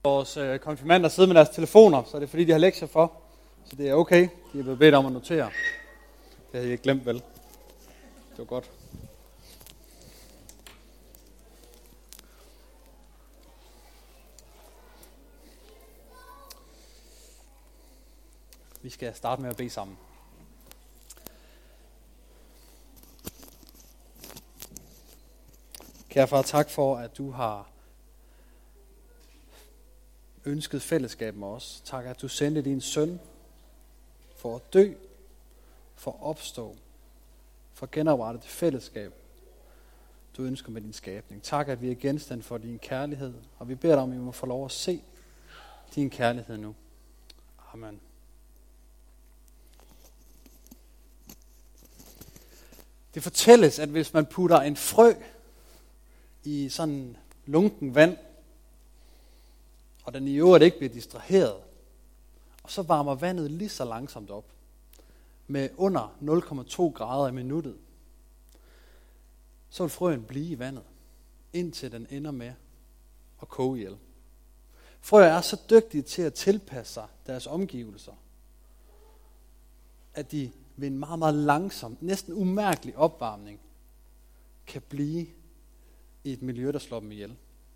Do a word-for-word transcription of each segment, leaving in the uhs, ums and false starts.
Vores øh, konfirmander sidder med deres telefoner, så er det fordi, de har lektier for. Så det er okay. De er blevet bedt om at notere. Det havde jeg ikke glemt, vel? Det var godt. Vi skal starte med at bede sammen. Kære far, tak for, at du har ønsket fællesskab med os. Tak, at du sendte din søn for at dø, for at opstå, for at genoprette det fællesskab, du ønsker med din skabning. Tak, at vi er genstand for din kærlighed, og vi beder dig om, at vi må få lov at se din kærlighed nu. Amen. Det fortælles, at hvis man putter en frø i sådan lunken vand, og den i øvrigt ikke bliver distraheret, og så varmer vandet lige så langsomt op, med under nul komma to grader i minuttet, så vil frøen blive i vandet, indtil den ender med at koge ihjel. Frøer er så dygtige til at tilpasse sig deres omgivelser, at de ved en meget, meget langsom, næsten umærkelig opvarmning, kan blive i et miljø, der slår dem ihjel.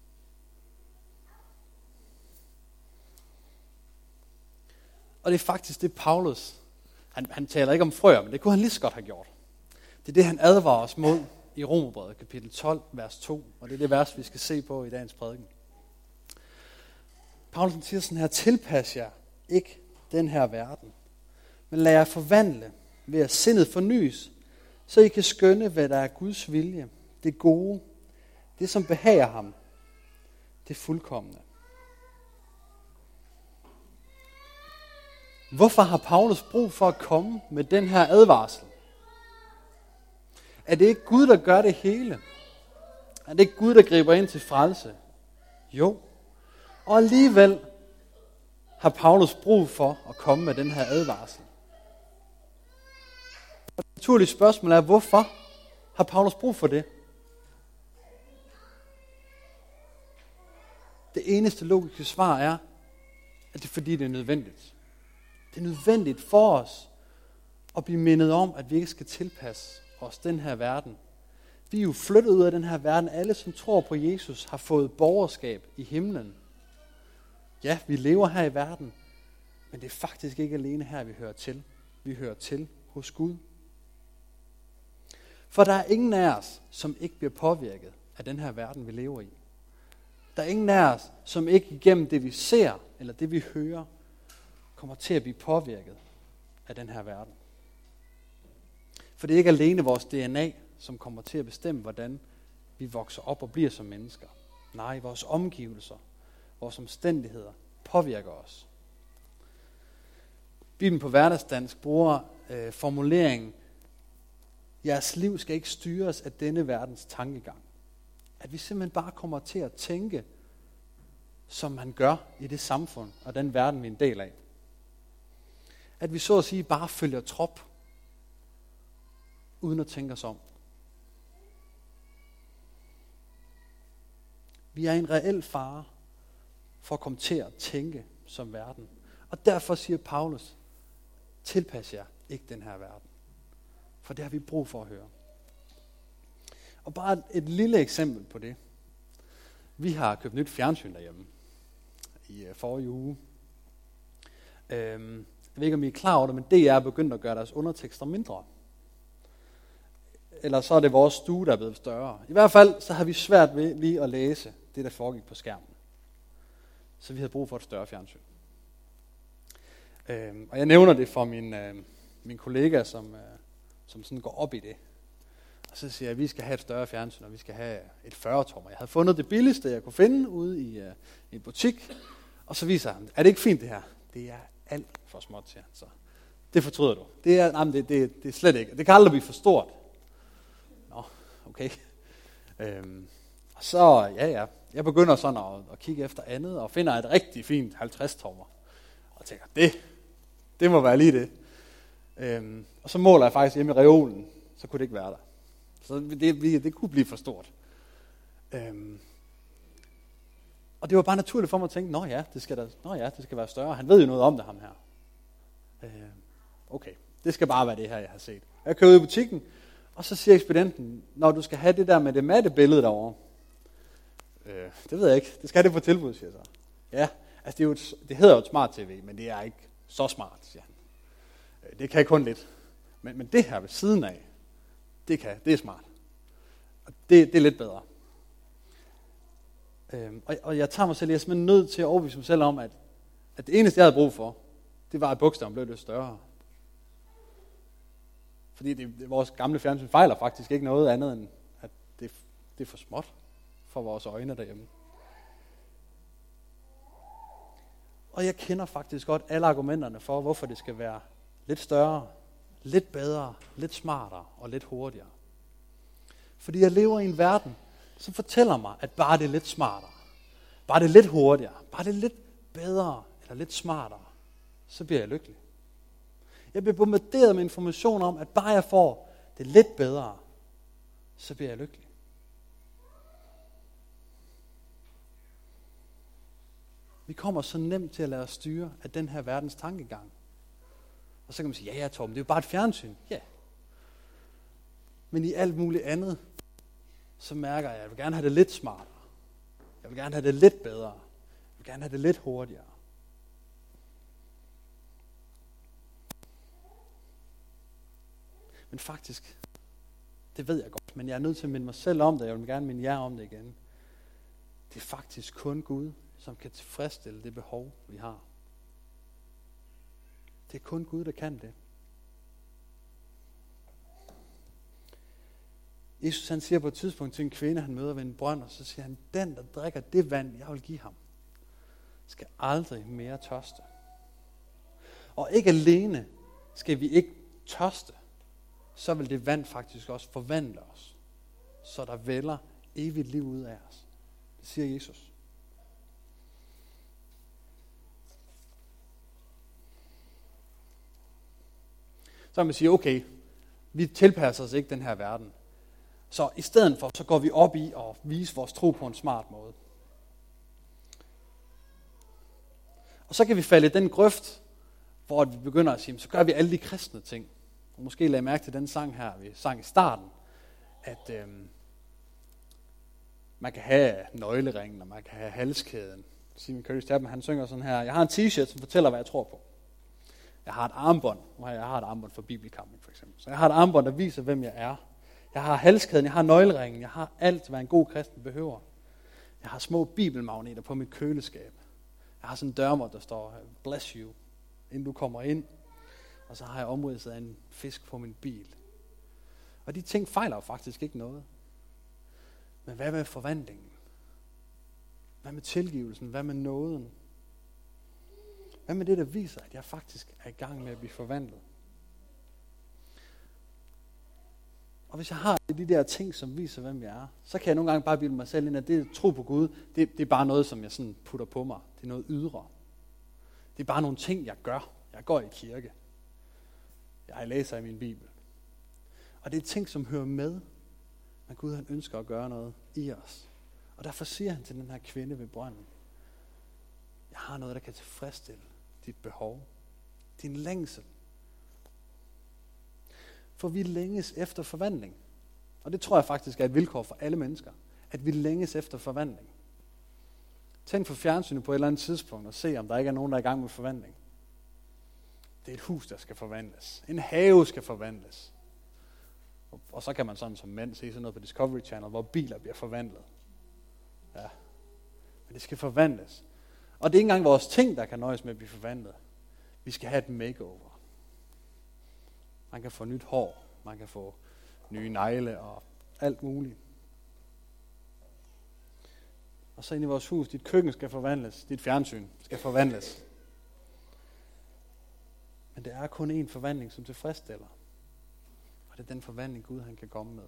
Og det er faktisk det, Paulus, han, han taler ikke om frøer, men det kunne han lige så godt have gjort. Det er det, han advarer os mod i Romerbrevet, kapitel tolv, vers to, og det er det vers, vi skal se på i dagens prædiken. Paulus siger sådan her: tilpas jer ikke den her verden, men lad jer forvandle ved at sindet fornyes, så I kan skønne, hvad der er Guds vilje, det gode, det som behager ham, det fuldkomne. Hvorfor har Paulus brug for at komme med den her advarsel? Er det ikke Gud, der gør det hele? Er det ikke Gud, der griber ind til frelse? Jo. Og alligevel har Paulus brug for at komme med den her advarsel. Og det naturlige spørgsmål er, hvorfor har Paulus brug for det? Det eneste logiske svar er, at det er fordi, det er nødvendigt. Det er nødvendigt for os at blive mindet om, at vi ikke skal tilpasse os den her verden. Vi er jo flyttet ud af den her verden. Alle, som tror på Jesus, har fået borgerskab i himlen. Ja, vi lever her i verden, men det er faktisk ikke alene her, vi hører til. Vi hører til hos Gud. For der er ingen af os, som ikke bliver påvirket af den her verden, vi lever i. Der er ingen af os, som ikke igennem det, vi ser, eller det, vi hører, kommer til at blive påvirket af den her verden. For det er ikke alene vores D N A, som kommer til at bestemme, hvordan vi vokser op og bliver som mennesker. Nej, vores omgivelser, vores omstændigheder påvirker os. Bibelen på hverdagsdansk bruger øh, formuleringen: jeres liv skal ikke styres af denne verdens tankegang. At vi simpelthen bare kommer til at tænke, som man gør i det samfund og den verden, vi er en del af. At vi så at sige bare følger trop, uden at tænke os om. Vi er i en reel fare for at komme til at tænke som verden. Og derfor siger Paulus: tilpas jer ikke den her verden. For det har vi brug for at høre. Og bare et, et lille eksempel på det. Vi har købt nyt fjernsyn derhjemme i uh, forrige uge. Øhm, jeg ved ikke, om I er klar over det, men D R er begyndt at gøre deres undertekster mindre. Eller så er det vores stue, der er blevet større. I hvert fald så har vi svært ved lige at læse det, der foregik på skærmen. Så vi havde brug for et større fjernsyn. Øhm, og jeg nævner det for min, øh, min kollega, som, øh, som sådan går op i det. Og så siger jeg, at vi skal have et større fjernsyn, og vi skal have et fyrre tommer. Jeg havde fundet det billigste, jeg kunne finde ude i, uh, i en butik. Og så viser han, er det ikke fint det her? Det er alt for småt, siger han. Så det fortryder du. Det er, nej, det, det, det er slet ikke. Det kan aldrig blive for stort. Nå, okay. Øhm, og så, ja ja, jeg begynder sådan at, at kigge efter andet, og finder et rigtig fint halvtreds tommer. Og tænker, det, det må være lige det. Øhm, og så måler jeg faktisk hjemme i reolen, så kunne det ikke være der. Så det, det, det kunne blive for stort. Øhm, Og det var bare naturligt for mig at tænke, nå ja, det skal, da, nå ja, det skal være større. Han ved jo noget om det, ham her. Øh, okay, det skal bare være det her, jeg har set. Jeg kører ud i butikken, og så siger ekspedienten, når du skal have det der med det matte billede derovre. Øh, det ved jeg ikke. Det skal have det på tilbud, siger jeg så. Ja, altså det, er jo et, det hedder jo et smart tv, men det er ikke så smart, siger han. Øh, det kan kun lidt. Men, men det her ved siden af, det kan, det er smart. Og det, det er lidt bedre. Øhm, og, og jeg tager mig selv, jeg er simpelthen nødt til at overbevise mig selv om, at, at det eneste, jeg havde brug for, det var, at bogstaven blev lidt større. Fordi det, det, vores gamle fjernsyn fejler faktisk ikke noget andet, end at det, det er for småt for vores øjne derhjemme. Og jeg kender faktisk godt alle argumenterne for, hvorfor det skal være lidt større, lidt bedre, lidt smartere og lidt hurtigere. Fordi jeg lever i en verden, som fortæller mig, at bare det er lidt smartere, bare det er lidt hurtigere, bare det er lidt bedre eller lidt smartere, så bliver jeg lykkelig. Jeg bliver bombarderet med information om, at bare jeg får det lidt bedre, så bliver jeg lykkelig. Vi kommer så nemt til at lade os styre af den her verdens tankegang. Og så kan man sige, ja ja Torben, det er jo bare et fjernsyn. Ja. Men i alt muligt andet, så mærker jeg, at jeg vil gerne have det lidt smartere. Jeg vil gerne have det lidt bedre. Jeg vil gerne have det lidt hurtigere. Men faktisk, det ved jeg godt, men jeg er nødt til at minde mig selv om det, jeg vil gerne minde jer om det igen. Det er faktisk kun Gud, som kan tilfredsstille det behov, vi har. Det er kun Gud, der kan det. Jesus han siger på et tidspunkt til en kvinde, han møder ved en brønd, og så siger han, den der drikker det vand, jeg vil give ham, skal aldrig mere tørste. Og ikke alene skal vi ikke tørste, så vil det vand faktisk også forvandle os, så der vælder evigt liv ud af os. Det siger Jesus. Så kan man sige, okay, vi tilpasser os ikke den her verden. Så i stedet for, så går vi op i at vise vores tro på en smart måde. Og så kan vi falde i den grøft, hvor vi begynder at sige, så gør vi alle de kristne ting. Og måske lagde mærke til den sang her, vi sang i starten, at øhm, man kan have nøgleringen, og man kan have halskæden. Simon Curtis Chapman, han synger sådan her, jeg har en t-shirt, som fortæller, hvad jeg tror på. Jeg har et armbånd, jeg har et armbånd for bibelkampen for eksempel. Så jeg har et armbånd, der viser, hvem jeg er. Jeg har halskæden, jeg har nøgleringen, jeg har alt, hvad en god kristen behøver. Jeg har små bibelmagneter på mit køleskab. Jeg har sådan en dørmål, der står, bless you, inden du kommer ind. Og så har jeg omridset af en fisk på min bil. Og de ting fejler jo faktisk ikke noget. Men hvad med forvandlingen? Hvad med tilgivelsen? Hvad med nåden? Hvad med det, der viser, at jeg faktisk er i gang med at blive forvandlet? Og hvis jeg har de der ting, som viser, hvem jeg er, så kan jeg nogle gange bare bilde mig selv ind, at det tro på Gud, det, det er bare noget, som jeg sådan putter på mig. Det er noget ydre. Det er bare nogle ting, jeg gør. Jeg går i kirke. Jeg læser i min bibel. Og det er ting, som hører med, men Gud han ønsker at gøre noget i os. Og derfor siger han til den her kvinde ved brønden, jeg har noget, der kan tilfredsstille dit behov, din længsel. For vi længes efter forvandling. Og det tror jeg faktisk er et vilkår for alle mennesker, at vi længes efter forvandling. Tænd for fjernsynet på et eller andet tidspunkt og se, om der ikke er nogen, der er i gang med forvandling. Det er et hus, der skal forvandles. En have skal forvandles. Og så kan man sådan som mand se sådan noget på Discovery Channel, hvor biler bliver forvandlet. Ja. Men det skal forvandles. Og det er ikke engang vores ting, der kan nøjes med at blive forvandlet. Vi skal have et makeover. Man kan få nyt hår. Man kan få nye negle og alt muligt. Og så ind i vores hus, dit køkken skal forvandles. Dit fjernsyn skal forvandles. Men det er kun én forvandling, som tilfredsstiller. Og det er den forvandling, Gud han kan komme med.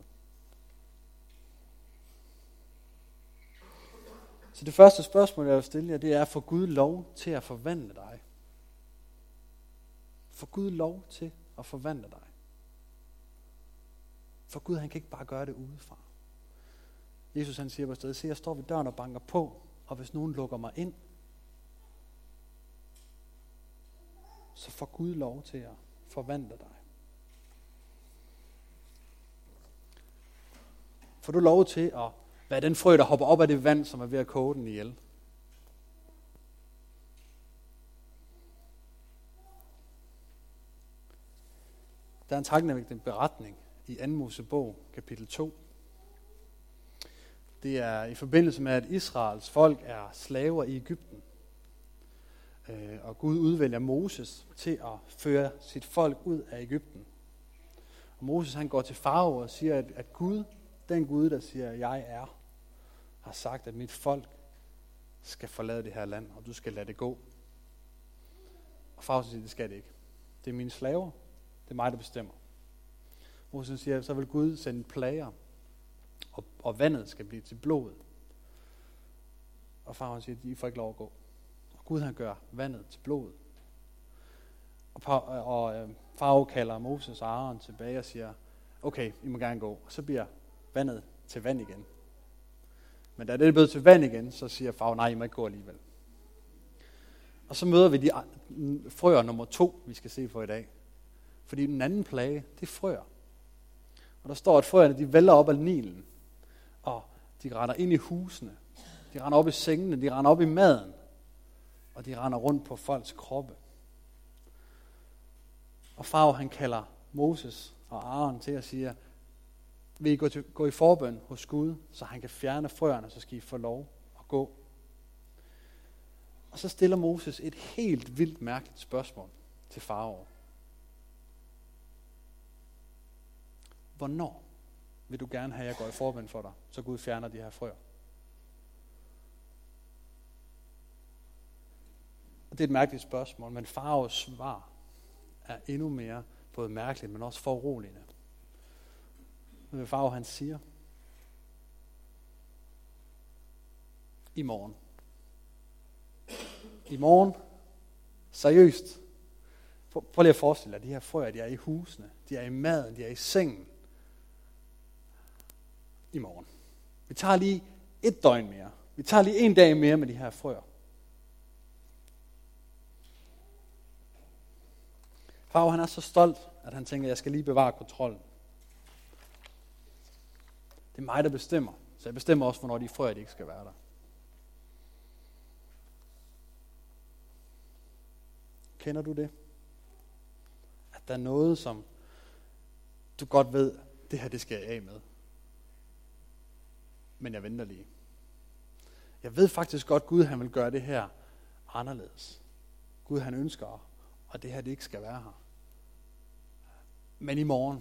Så det første spørgsmål, jeg vil stille jer, det er, får Gud lov til at forvandle dig? Får Gud lov til at forvandle dig? For Gud, han kan ikke bare gøre det udefra. Jesus han siger på stedet, se, jeg står ved døren og banker på. og hvis nogen lukker mig ind, så får Gud lov til at forvandle dig. Får du lov til at være den frø, der hopper op af det vand, som er ved at koge den ihjel? Der er en taknemmeligt beretning i anden Mosebog, kapitel to. Det er i forbindelse med, at Israels folk er slaver i Egypten. Og Gud udvælger Moses til at føre sit folk ud af Egypten. Og Moses han går til farao og siger, at, at Gud, den Gud, der siger, at jeg er, har sagt, at mit folk skal forlade det her land, og du skal lade det gå. Og farao siger, det skal det ikke. Det er mine slaver. Det er mig, der bestemmer. Moses siger, så vil Gud sende plager, og, og vandet skal blive til blod. Og farao siger, I får ikke lov at gå. Og Gud han gør vandet til blod. Og, og, og farao kalder Moses og Aaron tilbage og siger, okay, I må gerne gå. Og så bliver vandet til vand igen. Men da det er blevet til vand igen, så siger farao, nej, I må ikke gå alligevel. Og så møder vi de frøer nummer to, vi skal se på i dag. Fordi den anden plage, det er frøer. Og der står, at frøerne, de vælter op af Nilen. Og de render ind i husene. De render op i sengene, de render op i maden. Og de render rundt på folks kroppe. Og farao, han kalder Moses og Aaron til at sige, vil I gå, til, gå i forbøn hos Gud, så han kan fjerne frøerne, så skal I få lov at gå. Og så stiller Moses et helt vildt mærkeligt spørgsmål til farao. Hvornår vil du gerne have, at jeg går i forbøn for dig, så Gud fjerner de her frøer? Og det er et mærkeligt spørgsmål, men faraos svar er endnu mere både mærkeligt, men også foruroligende. Hvad farao han siger? I morgen. I morgen. Seriøst. Prøv lige at forestille dig, at de her frøer, de er i husene, de er i maden, de er i sengen. I morgen. Vi tager lige et døgn mere. Vi tager lige en dag mere med de her frøer. Farao han er så stolt, at han tænker, at jeg skal lige bevare kontrollen. Det er mig, der bestemmer. Så jeg bestemmer også, hvornår de frøer, de ikke skal være der. Kender du det? At der er noget, som du godt ved, det her, det skal jeg af med. Men jeg venter lige. Jeg ved faktisk godt, Gud han vil gøre det her anderledes. Gud han ønsker, og det her, det ikke skal være her. Men i morgen.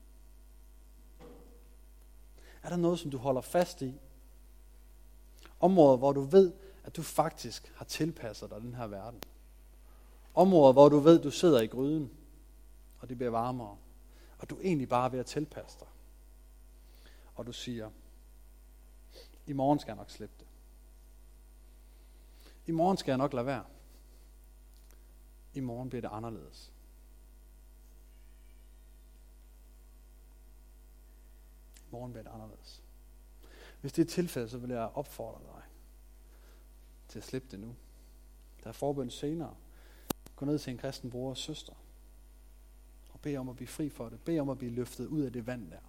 Er der noget, som du holder fast i? Områder, hvor du ved, at du faktisk har tilpasset dig den her verden. Områder, hvor du ved, at du sidder i gryden, og det bliver varmere. Og du er egentlig bare ved at tilpasse dig. Og du siger, i morgen skal jeg nok slippe det. I morgen skal jeg nok lade være. I morgen bliver det anderledes. I morgen bliver det anderledes. Hvis det er tilfældet, så vil jeg opfordre dig til at slippe det nu. Der er forbøn senere. Gå ned til en kristen bror og søster. Og bed om at blive fri for det. Bed om at blive løftet ud af det vand der.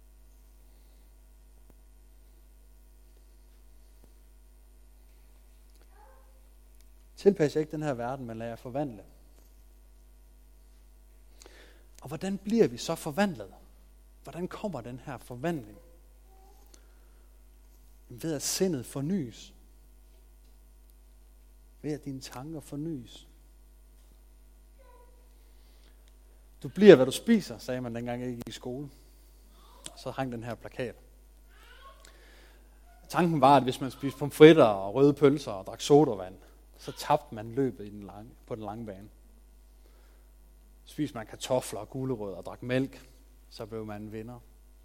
Tilpas ikke den her verden, men lad jer forvandle. Og hvordan bliver vi så forvandlet? Hvordan kommer den her forvandling? Ved at sindet fornyes. Ved at dine tanker fornyes. Du bliver, hvad du spiser, sagde man dengang jeg gik i skole. Og så hang den her plakat. Tanken var, at hvis man spiste pomfritter og røde pølser og drak sodavand, så tabte man løbet i den lange, på den lange bane. Spiste man kartofler og gulerødder og drak mælk, så blev man en vinder.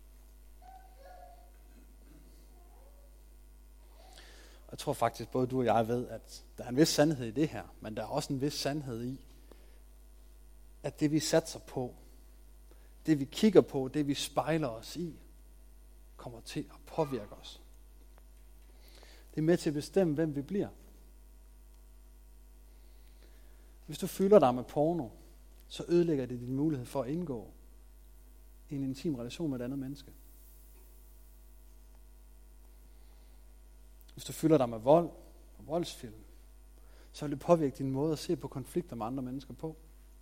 Jeg tror faktisk, både du og jeg ved, at der er en vis sandhed i det her, men der er også en vis sandhed i, at det vi satser på, det vi kigger på, det vi spejler os i, kommer til at påvirke os. Det er med til at bestemme, hvem vi bliver. Hvis du fylder dig med porno, så ødelægger det din mulighed for at indgå i en intim relation med et andet menneske. Hvis du fylder dig med vold og voldsfilm, så vil det påvirke din måde at se på konflikter med andre mennesker på.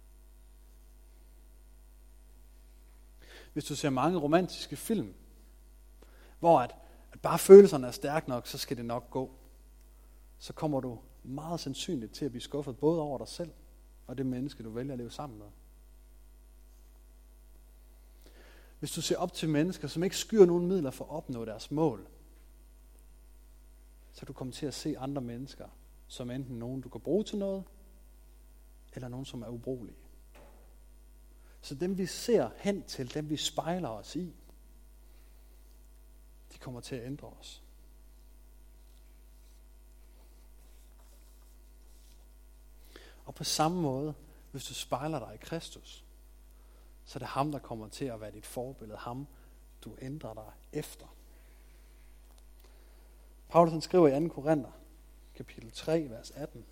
Hvis du ser mange romantiske film, hvor at, at bare følelserne er stærke nok, så skal det nok gå, så kommer du meget sandsynligt til at blive skuffet både over dig selv og det menneske, du vælger at leve sammen med. Hvis du ser op til mennesker, som ikke skyer nogen midler for at opnå deres mål, så du kommer til at se andre mennesker som enten nogen, du kan bruge til noget, eller nogen, som er ubrugelige. Så dem, vi ser hen til, dem vi spejler os i, de kommer til at ændre os. Og på samme måde, hvis du spejler dig i Kristus, så er det ham, der kommer til at være dit forbillede, ham, du ændrer dig efter. Paulus han skriver i anden Korinther, kapitel tre, vers atten.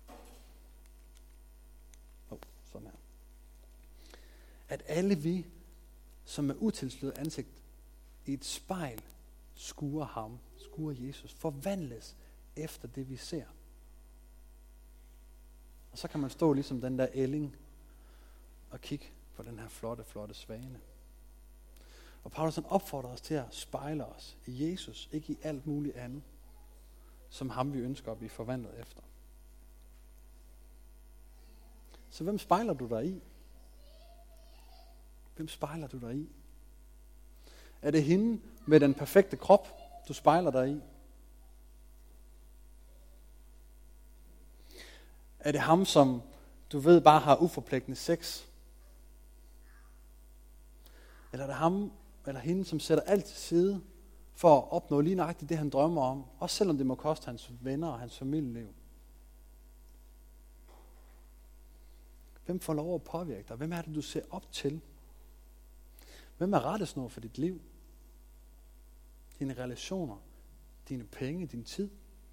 Oh, sådan her. At alle vi, som med utilsløret ansigt i et spejl skuer ham, skuer Jesus, forvandles efter det, vi ser. Og så kan man stå ligesom den der ælling og kigge på den her flotte, flotte svane. Og Paulus han opfordrer os til at spejle os i Jesus, ikke i alt muligt andet, som ham vi ønsker at blive forvandlet efter. Så hvem spejler du dig i? Hvem spejler du dig i? Er det hende med den perfekte krop, du spejler dig i? Er det ham, som du ved bare har uforpligtende sex? Eller er det ham eller hende, som sætter alt til side for at opnå lige nøjagtigt det, han drømmer om, også selvom det må koste hans venner og hans familieliv? Hvem får lov at påvirke dig? Hvem er det, du ser op til? Hvem er rettesnor for dit liv? Dine relationer, dine penge, din tid?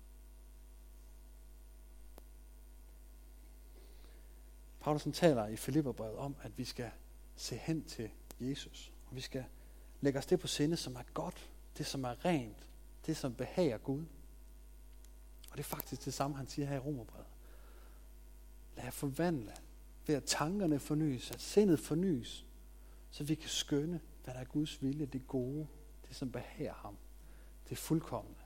Paulus taler i Filipperbrevet om, at vi skal se hen til Jesus. Og vi skal lægge os det på sinde, som er godt, det som er rent, det som behager Gud. Og det er faktisk det samme, han siger her i Romerbrevet. Lad jer forvandle, ved at tankerne fornyes, at sindet fornyes, så vi kan skønne, hvad der er Guds vilje, det gode, det som behager ham, det fuldkomne.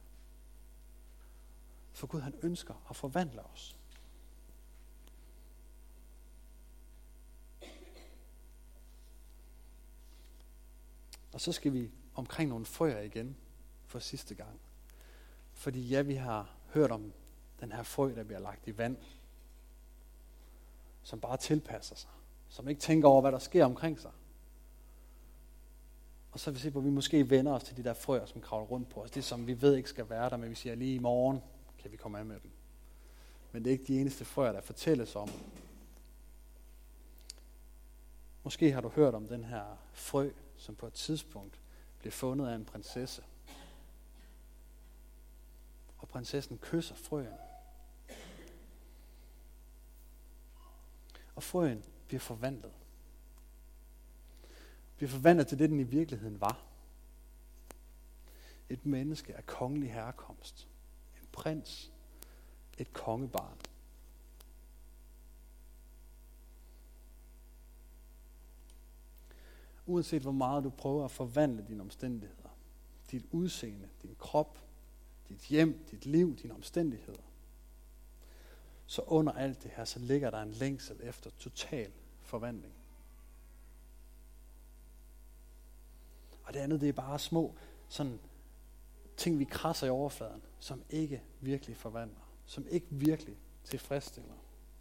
For Gud han ønsker at forvandle os. Og så skal vi omkring nogle frøer igen for sidste gang. Fordi ja, vi har hørt om den her frø, der bliver lagt i vand, som bare tilpasser sig, som ikke tænker over, hvad der sker omkring sig. Og så vil vi se på, at vi måske vender os til de der frøer, som kravler rundt på os. Det som vi ved ikke skal være der, men vi siger lige i morgen, kan vi komme af med dem. Men det er ikke de eneste frøer, der fortælles om. Måske har du hørt om den her frø, som på et tidspunkt blev fundet af en prinsesse. Og prinsessen kysser frøen. Og frøen bliver forvandlet. Bliver forvandlet til det, den i virkeligheden var. Et menneske af kongelig herkomst. En prins. Et kongebarn. Uanset hvor meget du prøver at forvandle dine omstændigheder, dit udseende, din krop, dit hjem, dit liv, dine omstændigheder, så under alt det her, så ligger der en længsel efter total forvandling. Og det andet, det er bare små sådan ting, vi krasser i overfladen, som ikke virkelig forvandler, som ikke virkelig tilfredsstiller.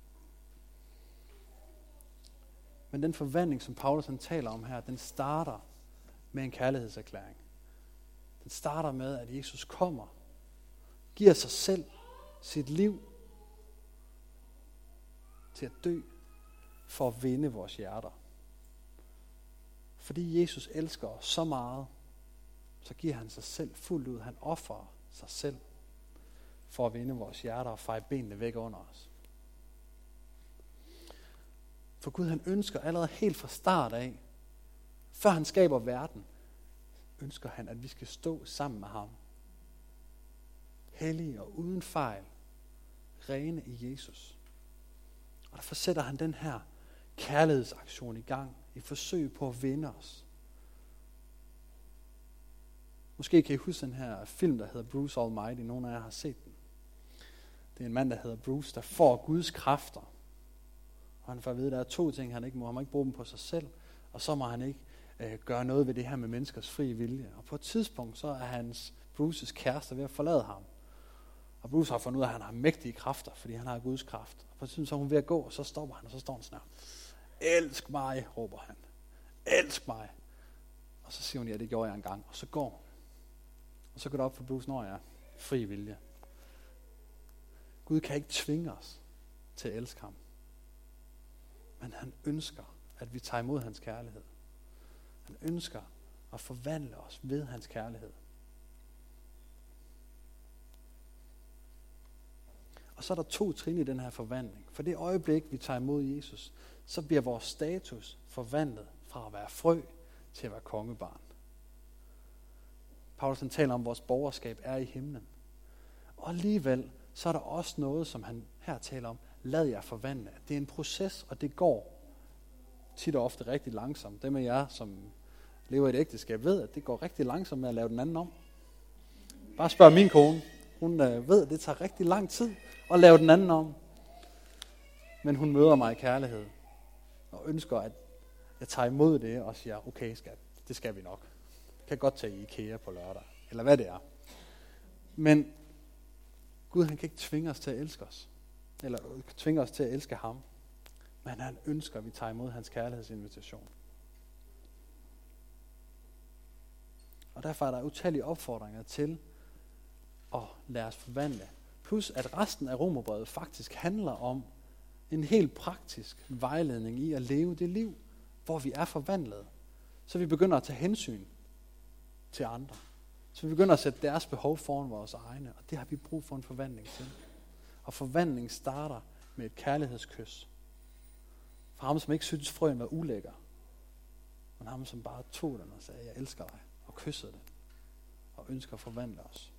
Men den forvandling, som Paulus han taler om her, den starter med en kærlighedserklæring. Den starter med, at Jesus kommer, giver sig selv, sit liv, til at dø, for at vinde vores hjerter. Fordi Jesus elsker os så meget, så giver han sig selv fuldt ud. Han ofrer sig selv. for at vinde vores hjerter og feje benene væk under os. For Gud, han ønsker allerede helt fra start af, før han skaber verden, ønsker han, at vi skal stå sammen med ham. Hellige og uden fejl, rene i Jesus. Og derfor sætter han den her kærlighedsaktion i gang, i forsøg på at vinde os. Måske kan I huske den her film, der hedder Bruce Almighty. Nogle af jer har set den. Det er en mand, der hedder Bruce, der får Guds kræfter. Og han får at vide, at der er to ting, han ikke må. Han må ikke bruge dem på sig selv, og så må han ikke øh, gøre noget ved det her med menneskers frie vilje. Og på et tidspunkt, så er hans Bruces kæreste ved at forlade ham. Og Bruce har fundet ud af, at han har mægtige kræfter, fordi han har Guds kraft. Og på et tidspunkt, så er hun ved at gå, og så stopper han, og så står han sådan her. Elsk mig, råber han. Elsk mig. Og så siger hun, ja, det gjorde jeg engang. Og så går hun. Og så går det op for Bruce, når jeg er fri vilje. Gud kan ikke tvinge os til at elske ham. Men han ønsker, at vi tager imod hans kærlighed. Han ønsker at forvandle os ved hans kærlighed. Og så er der to trin i den her forvandling. For det øjeblik, vi tager imod Jesus, så bliver vores status forvandlet fra at være frø til at være kongebarn. Paulus han taler om, at vores borgerskab er i himlen. Og alligevel, så er der også noget, som han her taler om. Lad jer forvandle. Det er en proces, og det går tit og ofte rigtig langsomt. Dem af jer, som lever i et ægteskab, ved, at det går rigtig langsomt med at lave den anden om. Bare spørg min kone. Hun øh, ved, at det tager rigtig lang tid at lave den anden om. Men hun møder mig i kærlighed og ønsker, at jeg tager imod det og siger, okay skat, det skal vi nok. Jeg kan godt tage i IKEA på lørdag, eller hvad det er. Men Gud, han kan ikke tvinge os til at elske os, eller tvinge os til at elske ham. Men han ønsker, at vi tager imod hans kærlighedsinvitation. Og derfor er der utallige opfordringer til at lade os forvandle. Plus at resten af Romerbrevet faktisk handler om en helt praktisk vejledning i at leve det liv, hvor vi er forvandlet. Så vi begynder at tage hensyn til andre. Så vi begynder at sætte deres behov foran vores egne, og det har vi brug for en forvandling til. Og forvandling starter med et kærlighedskys. For ham, som ikke synes frøen var ulækker, men ham, som bare tog den og sagde, jeg elsker dig, og kyssede det, og ønsker at forvandle os.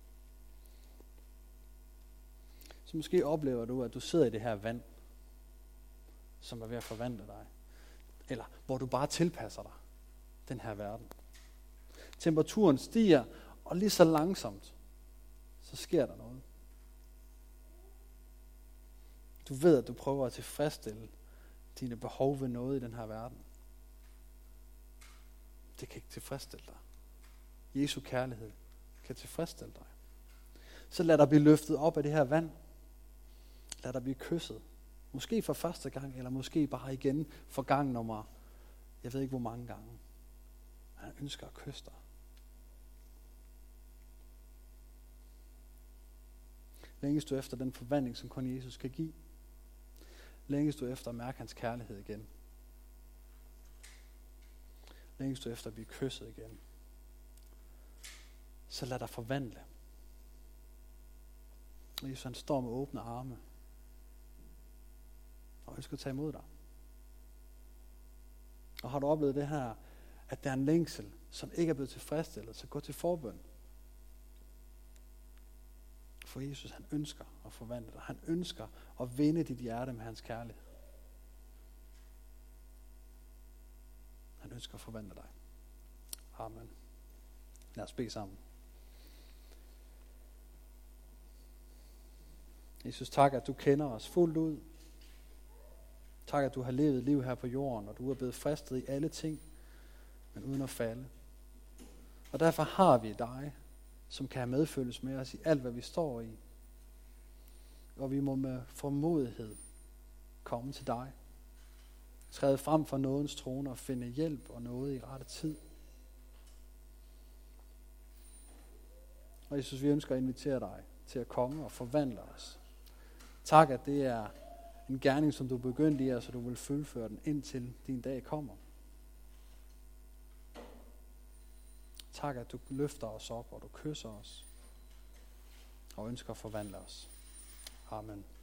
Så måske oplever du, at du sidder i det her vand, som er ved at forvandle dig. Eller hvor du bare tilpasser dig den her verden. Temperaturen stiger, og lige så langsomt, så sker der noget. Du ved, at du prøver at tilfredsstille dine behov ved noget i den her verden. Det kan ikke tilfredsstille dig. Jesu kærlighed kan tilfredsstille dig. Så lad dig blive løftet op af det her vand. Lad dig blive kysset. Måske for første gang, eller måske bare igen for gang nummer, jeg ved ikke hvor mange gange. Han ønsker at kysse dig. Længes du efter den forvandling, som kun Jesus kan give? Længes du efter at mærke hans kærlighed igen? Længes du efter at blive kysset igen? Så lad dig forvandle. Og Jesus han står med åbne arme og ønsker at tage imod dig. Og har du oplevet det her, at der er en længsel, som ikke er blevet tilfredsstillet, så gå til forbøn. For Jesus, han ønsker at forvandle dig. Han ønsker at vinde dit hjerte med hans kærlighed. Han ønsker at forvandle dig. Amen. Lad os bede sammen. Jesus, tak, at du kender os fuldt ud. Tak, at du har levet liv her på jorden, og du er blevet fristet i alle ting, men uden at falde. Og derfor har vi dig, som kan have medfølelse med os i alt, hvad vi står i. Og vi må med formodighed komme til dig. Træde frem for nådens trone og finde hjælp og nåde i rette tid. Og Jesus, vi ønsker at invitere dig til at komme og forvandle os. Tak, at det er en gerning, som du begyndte i os, og du vil fuldføre den, indtil din dag kommer. Tak, at du løfter os op, og du kysser os. og ønsker at forvandle os. Amen.